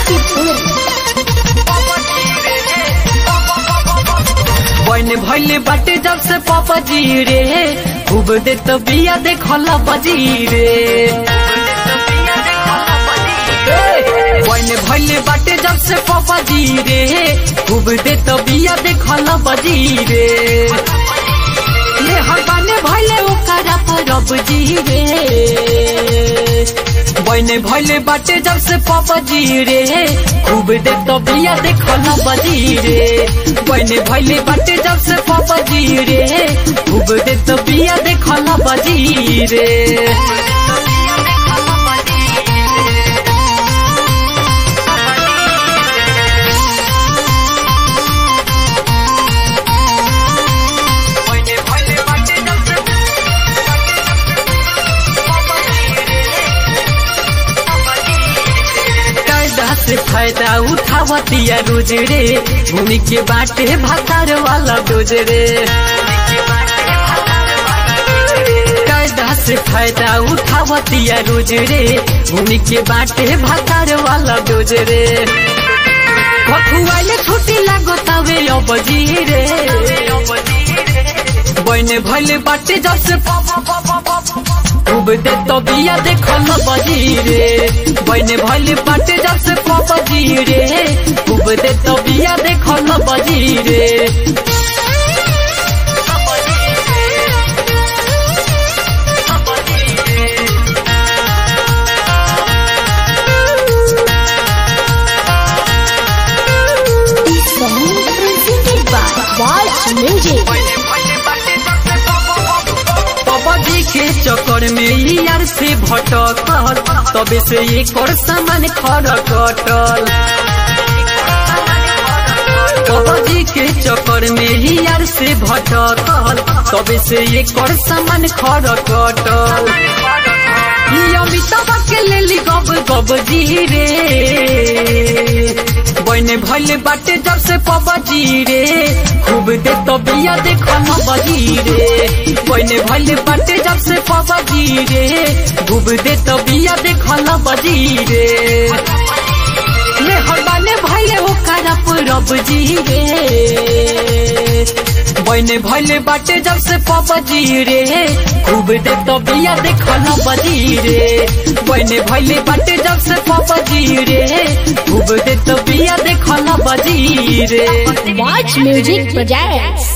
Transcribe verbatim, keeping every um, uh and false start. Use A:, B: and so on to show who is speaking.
A: बन भइले बाटे जब से पापा जी रे खूब दे तो बिया देखला बजी रे। बन भइले बाटे जब से पापा जी रे खूब दे तो बिया देखला बजी रे। ले हरबाने भइले ओकरा परब जी रे। बने भइले बाटे जब से पापा जी रे खूब दे तो बिया देखला बजी रे। बने भइले बाटे जब से पापा जी रे खूब दे तो बिया देखला बजी रे। से फायदा उठावतिया रोज रे भूमि के बाटे भातार वाला डोज रे। कायदा से फायदा उठावतिया रोज रे भूमि के बाटे भातार वाला डोज रे। खखुआले छुट्टी लागो तवे अबजी रे। बने भइले बाटे जब से खूब दे तो बिया देखल बजी रे। बने भइले बाटे जब से पापा जी रे खूब दे तो बिया देखल बजी रे। के चक्कर में यार से भटकल तबे से एक और सामान खरकटल। बाबाजी के चक्कर में यार से भटकल तबे से एक और सामान खरकटल। अमिताभ के लेली गब गब जी रे। बने भइले बाटे जब से पापा जी रे खूब दे तो बिया देखल बजी रे। बने भइले बाटे जब से पापा जी रे खूब दे तो बिया देखल बजी रे। ले हरबाने भइले ओकरा परब जी रे। बने भइले बाटे जब से पापा जी रे खूब दे तो बिया देखल बजी रे। बने भइले बाटे जब से पापा जी रे खूब दे तो बिया देखल बजी रे।
B: Watch Music Projects।